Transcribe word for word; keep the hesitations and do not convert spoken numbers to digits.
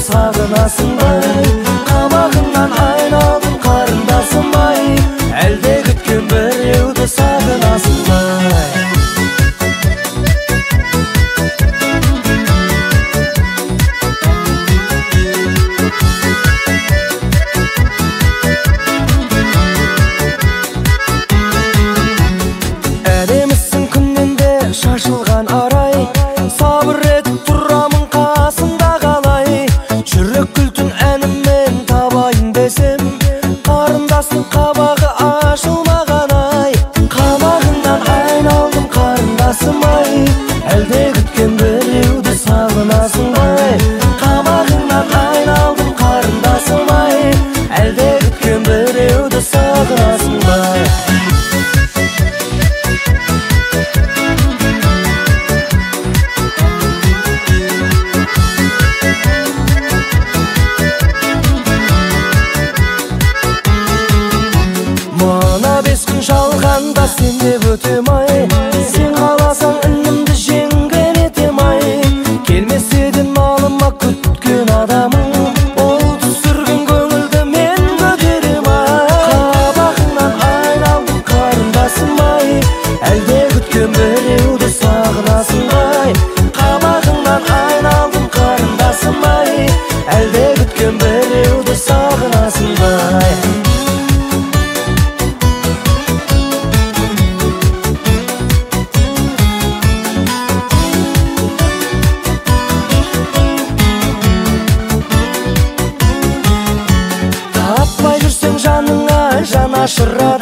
сағынасың бай, қабағыңнан айналдым қарындасым ай, әлде күткен біреуді сағынасың бай. Әдемісің күннен де шашылған арай, сабыр етіп тұрамын қасында қалай. Жүрек күлтін әніммен табайын десем, қарындастың қабағы ашылмаған ай. Қабағыңнан айналдым қарындасым ай, әлде күткен біреуді сағынасың бай. Қабағыңнан айналдым қарындасым ай, әлде күткен біреуді сағынасың бай. Мана бес күн жалғанда сен деп өтем ай, сен қаласаң інімді жеңген етем ай. Келмес едің малыма күткен адамым, ол түсірген көңілді мен көтерем ай. Қабағыңнан айналдым қарындасым ай, әлде күткен біреуді сағынасың бай. Қабағыңнан айналдым қарындасым ай, әлде күткен біреуді сағынасың бай. Таппай жүрсең жаныңа жанашыр